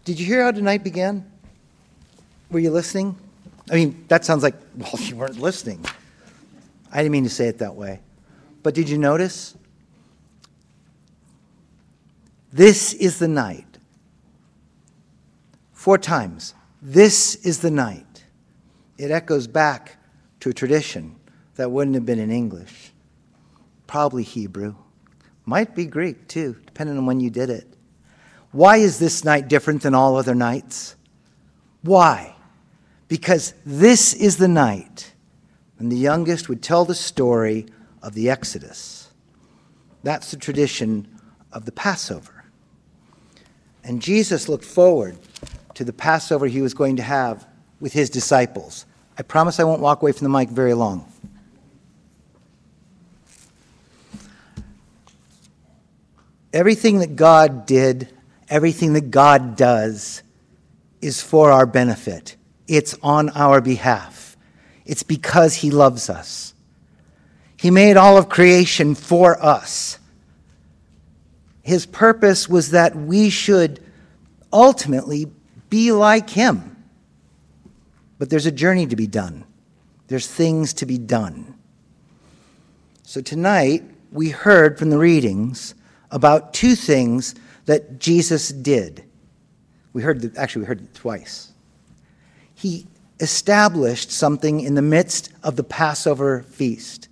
Did you hear how tonight began? Were you listening? I mean, that sounds like, well, you weren't listening. I didn't mean to say it that way. But did you notice? This is the night. 4 times. This is the night. It echoes back to a tradition that wouldn't have been in English. Probably Hebrew. Might be Greek too, depending on when you did it. Why is this night different than all other nights? Why? Because this is the night when the youngest would tell the story of the Exodus. That's the tradition of the Passover. And Jesus looked forward to the Passover he was going to have with his disciples. I promise I won't walk away from the mic very long. Everything that God did, everything that God does is for our benefit. It's on our behalf. It's because he loves us. He made all of creation for us. His purpose was that we should ultimately be like him. But there's a journey to be done. There's things to be done. So tonight, we heard from the readings about 2 things that Jesus did. We heard it twice. He established something in the midst of the Passover feast.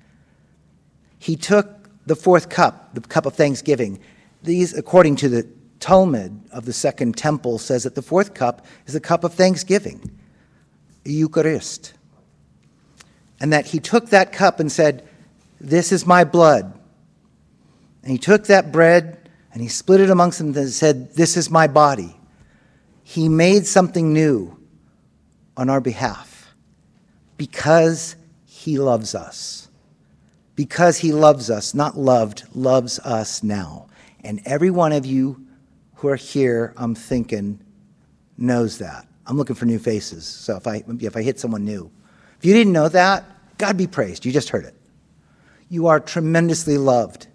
He took the 4th cup, the cup of thanksgiving. These, according to the Talmud of the Second Temple, says that the 4th cup is the cup of thanksgiving, Eucharist. And that he took that cup and said, "This is my blood." And he took that bread and he split it amongst them and said, "This is my body." He made something new on our behalf because he loves us. Because he loves us, not loved, loves us now. And every one of you who are here, I'm thinking, knows that. I'm looking for new faces. So if I hit someone new. If you didn't know that, God be praised. You just heard it. You are tremendously loved.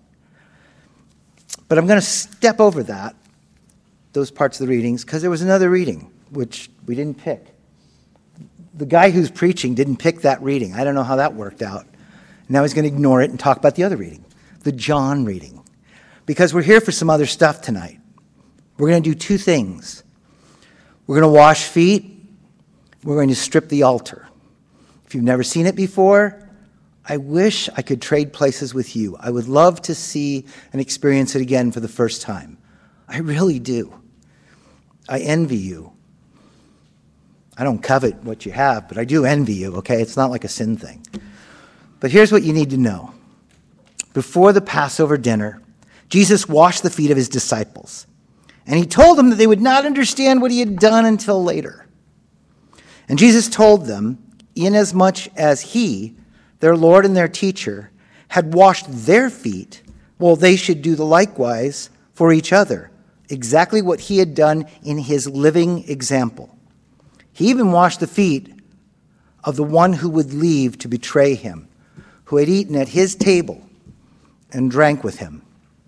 But I'm going to step over those parts of the readings, because there was another reading, which we didn't pick. The guy who's preaching didn't pick that reading. I don't know how that worked out. Now he's going to ignore it and talk about the other reading, the John reading. Because we're here for some other stuff tonight. We're going to do 2 things. We're going to wash feet. We're going to strip the altar. If you've never seen it before, I wish I could trade places with you. I would love to see and experience it again for the first time. I really do. I envy you. I don't covet what you have, but I do envy you, okay? It's not like a sin thing. But here's what you need to know. Before the Passover dinner, Jesus washed the feet of his disciples. And he told them that they would not understand what he had done until later. And Jesus told them, inasmuch as he, their Lord and their teacher, had washed their feet, well, they should do the likewise for each other. Exactly what he had done in his living example. He even washed the feet of the one who would leave to betray him, who had eaten at his table and drank with him.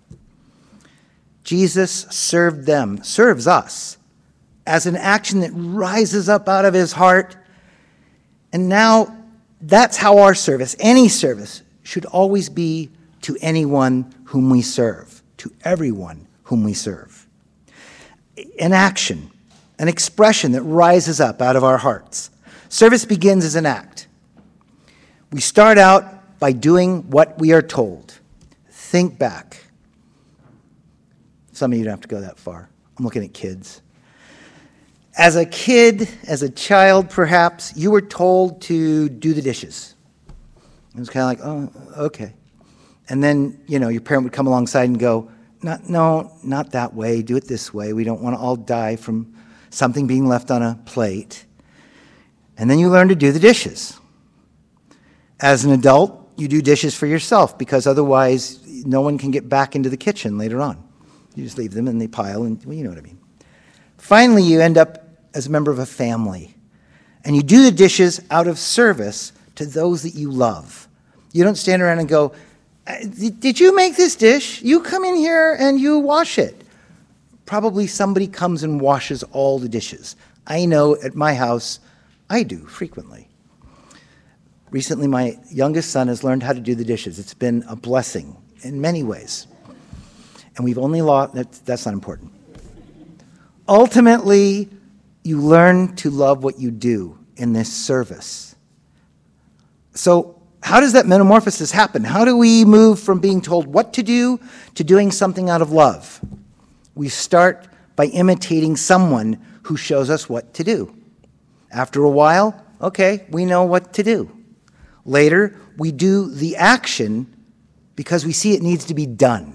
Jesus serves us as an action that rises up out of his heart. And now that's how our service, any service, should always be to anyone whom we serve, to everyone whom we serve. An action, an expression that rises up out of our hearts. Service begins as an act. We start out by doing what we are told. Think back. Some of you don't have to go that far. I'm looking at kids. As a kid, as a child perhaps, you were told to do the dishes. It was kind of like, oh, okay. And then, your parent would come alongside and go, no, not that way. Do it this way. We don't want to all die from something being left on a plate. And then you learn to do the dishes. As an adult, you do dishes for yourself because otherwise no one can get back into the kitchen later on. You just leave them and they pile and, you know what I mean. Finally, you end up as a member of a family. And you do the dishes out of service to those that you love. You don't stand around and go, did you make this dish? You come in here and you wash it. probably somebody comes and washes all the dishes. I know at my house, I do frequently. Recently, my youngest son has learned how to do the dishes. It's been a blessing in many ways. And we've only lost, that's not important. Ultimately, you learn to love what you do in this service. So how does that metamorphosis happen? How do we move from being told what to do to doing something out of love? We start by imitating someone who shows us what to do. After a while, okay, we know what to do. Later, we do the action because we see it needs to be done.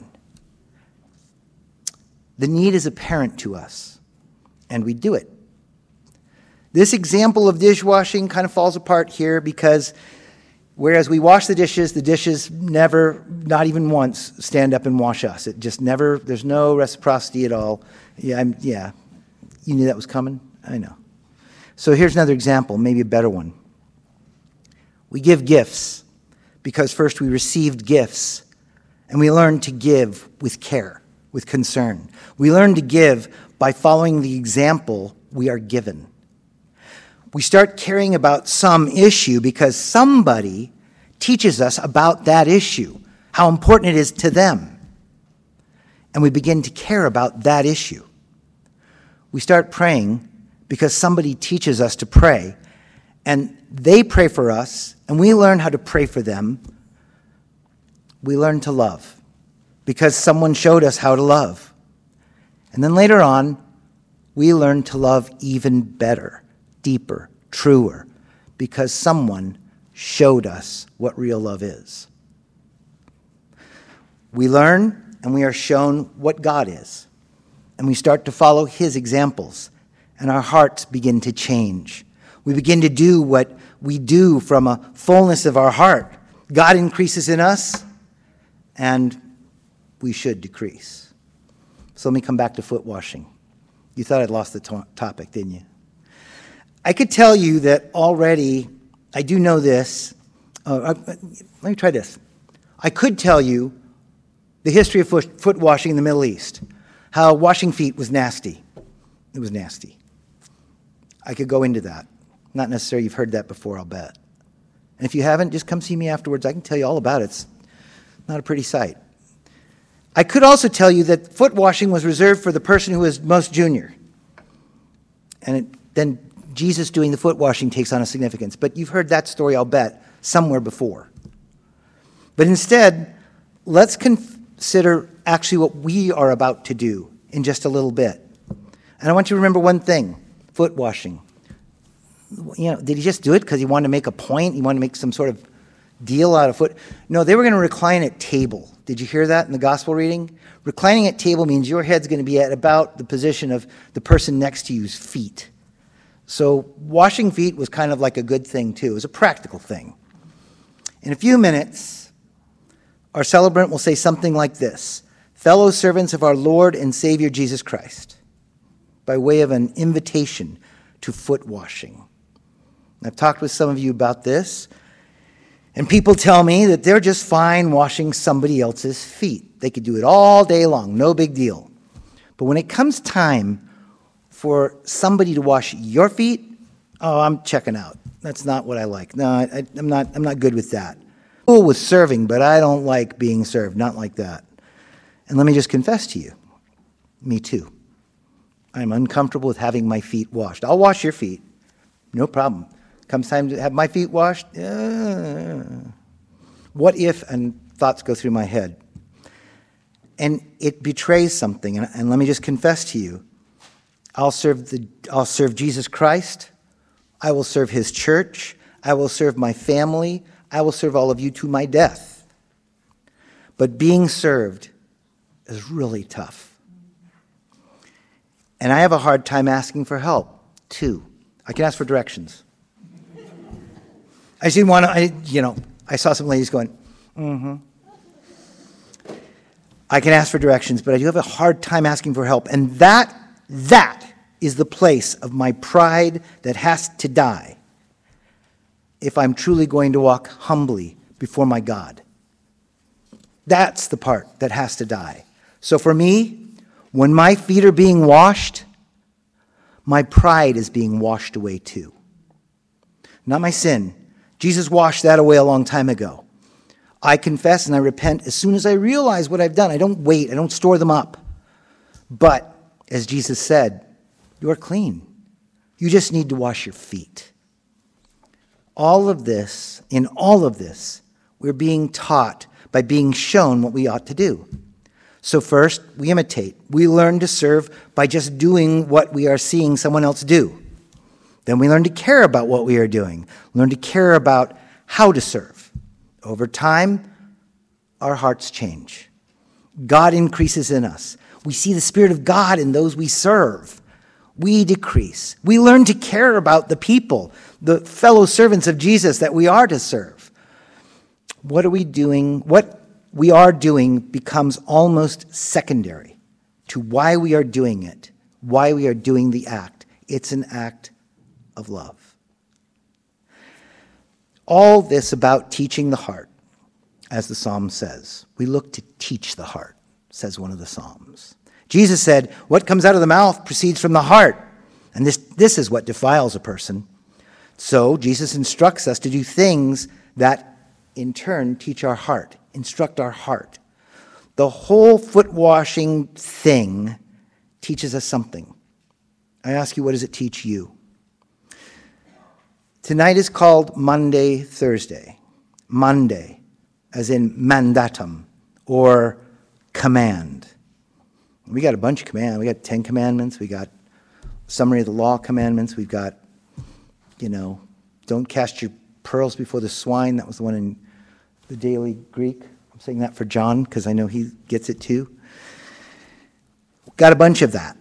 The need is apparent to us, and we do it. This example of dishwashing kind of falls apart here because whereas we wash the dishes never, not even once, stand up and wash us. It just never, there's no reciprocity at all. Yeah, you knew that was coming? I know. So here's another example, maybe a better one. We give gifts because first we received gifts, and we learn to give with care, with concern. We learn to give by following the example we are given. We start caring about some issue because somebody teaches us about that issue, how important it is to them. And we begin to care about that issue. We start praying because somebody teaches us to pray, and they pray for us, and we learn how to pray for them. We learn to love because someone showed us how to love. And then later on, we learn to love even better, deeper, truer, because someone showed us what real love is. We learn and we are shown what God is, and we start to follow his examples, and our hearts begin to change. We begin to do what we do from a fullness of our heart. God increases in us, and we should decrease. So let me come back to foot washing. You thought I'd lost the topic, didn't you? I could tell you that already, I do know this. Let me try this. I could tell you the history of foot washing in the Middle East, how washing feet was nasty. It was nasty. I could go into that. Not necessarily you've heard that before, I'll bet. And if you haven't, just come see me afterwards. I can tell you all about it. It's not a pretty sight. I could also tell you that foot washing was reserved for the person who was most junior. And then Jesus doing the foot washing takes on a significance. But you've heard that story, I'll bet, somewhere before. But instead, let's consider actually what we are about to do in just a little bit. And I want you to remember one thing, foot washing. You know, did he just do it because he wanted to make a point? He wanted to make some sort of deal out of foot? No, they were going to recline at table. Did you hear that in the gospel reading? Reclining at table means your head's going to be at about the position of the person next to you's feet. So washing feet was kind of like a good thing too. It was a practical thing. In a few minutes, our celebrant will say something like this: fellow servants of our Lord and Savior Jesus Christ, by way of an invitation to foot washing. I've talked with some of you about this, and people tell me that they're just fine washing somebody else's feet. They could do it all day long, no big deal. But when it comes time for somebody to wash your feet, oh, I'm checking out. That's not what I like. No, I'm not good with that. Cool with serving, but I don't like being served, not like that. And let me just confess to you, me too. I'm uncomfortable with having my feet washed. I'll wash your feet, no problem. Comes time to have my feet washed, what if, and thoughts go through my head. And it betrays something, and let me just confess to you, I'll serve Jesus Christ, I will serve his church, I will serve my family, I will serve all of you to my death. But being served is really tough. And I have a hard time asking for help, too. I can ask for directions. I just didn't want to, I saw some ladies going, I can ask for directions, but I do have a hard time asking for help. And that is the place of my pride that has to die if I'm truly going to walk humbly before my God. That's the part that has to die. So for me, When my feet are being washed, my pride is being washed away too. Not my sin. Jesus washed that away a long time ago. I confess and I repent as soon as I realize what I've done. I don't wait. I don't store them up. But, as Jesus said, you're clean. You just need to wash your feet. In all of this, we're being taught by being shown what we ought to do. So first, we imitate. We learn to serve by just doing what we are seeing someone else do. Then we learn to care about what we are doing. Learn to care about how to serve. Over time, our hearts change. God increases in us. We see the Spirit of God in those we serve. We decrease. We learn to care about the people, the fellow servants of Jesus that we are to serve. What are we doing? What we are doing becomes almost secondary to why we are doing it, why we are doing the act. It's an act of love. All this about teaching the heart, as the psalm says. We look to teach the heart, says one of the psalms. Jesus said, what comes out of the mouth proceeds from the heart. And this is what defiles a person. So Jesus instructs us to do things that in turn teach our heart, instruct our heart. The whole foot washing thing teaches us something. I ask you, what does it teach you? Tonight is called Monday, Thursday. Monday, as in mandatum, or command. We got a bunch of commands. We got 10 commandments. We got summary of the law commandments. We've got, don't cast your pearls before the swine. That was the one in the Daily Greek. I'm saying that for John because I know he gets it too. Got a bunch of that.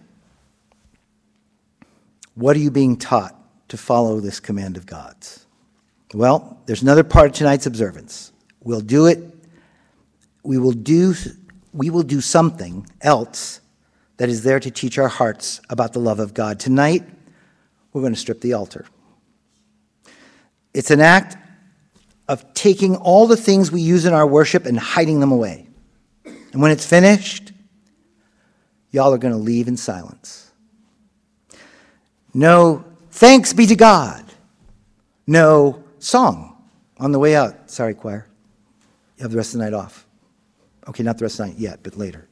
What are you being taught to follow this command of God's? Well, there's another part of tonight's observance. We'll do it. We will do something else that is there to teach our hearts about the love of God. Tonight, we're going to strip the altar. It's an act of taking all the things we use in our worship and hiding them away. And when it's finished, y'all are going to leave in silence. No thanks be to God. No song on the way out. Sorry, choir. You have the rest of the night off. Okay, not the rest of the night yet, but later.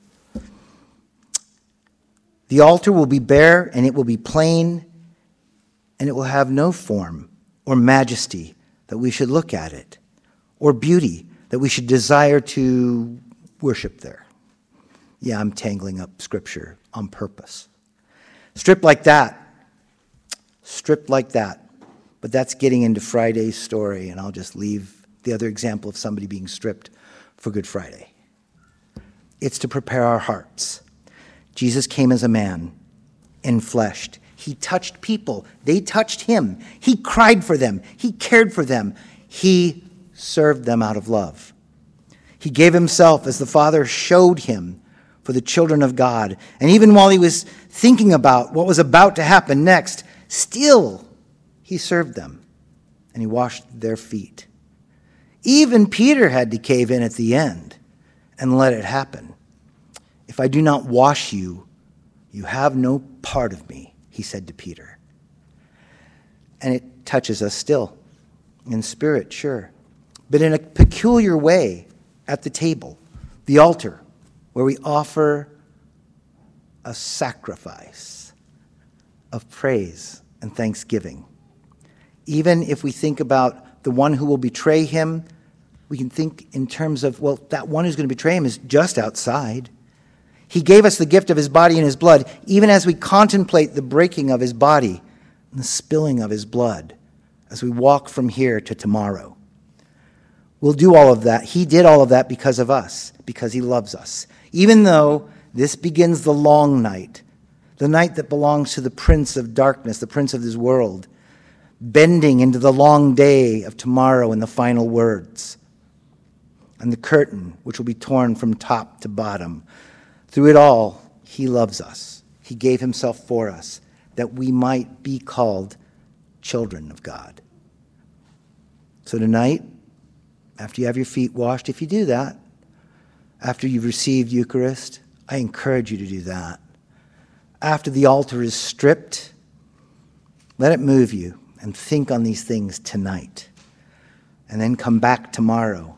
The altar will be bare and it will be plain and it will have no form or majesty that we should look at it or beauty that we should desire to worship there. Yeah, I'm tangling up scripture on purpose. Stripped like that. But that's getting into Friday's story, and I'll just leave the other example of somebody being stripped for Good Friday. It's to prepare our hearts. Jesus came as a man, enfleshed. He touched people. They touched him. He cried for them. He cared for them. He served them out of love. He gave himself as the Father showed him for the children of God. And even while he was thinking about what was about to happen next, still he served them and he washed their feet. Even Peter had to cave in at the end and let it happen. If I do not wash you, you have no part of me, he said to Peter. And it touches us still, in spirit, sure, but in a peculiar way at the table, the altar, where we offer a sacrifice of praise and thanksgiving. Even if we think about the one who will betray him, we can think in terms of, well, that one who's going to betray him is just outside. He gave us the gift of his body and his blood, even as we contemplate the breaking of his body and the spilling of his blood as we walk from here to tomorrow. We'll do all of that. He did all of that because of us, because he loves us. Even though this begins the long night, the night that belongs to the prince of darkness, the prince of this world, bending into the long day of tomorrow and the final words, and the curtain which will be torn from top to bottom. Through it all, he loves us. He gave himself for us, that we might be called children of God. So tonight, after you have your feet washed, if you do that, after you've received Eucharist, I encourage you to do that. after the altar is stripped, let it move you and think on these things tonight. And then come back tomorrow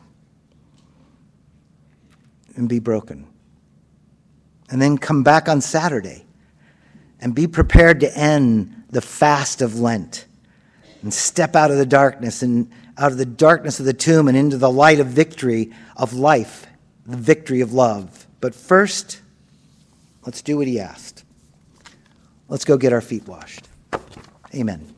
and be broken. And then come back on Saturday and be prepared to end the fast of Lent and step out of the darkness and out of the darkness of the tomb and into the light of victory of life, the victory of love. But first, let's do what he asked. Let's go get our feet washed. Amen.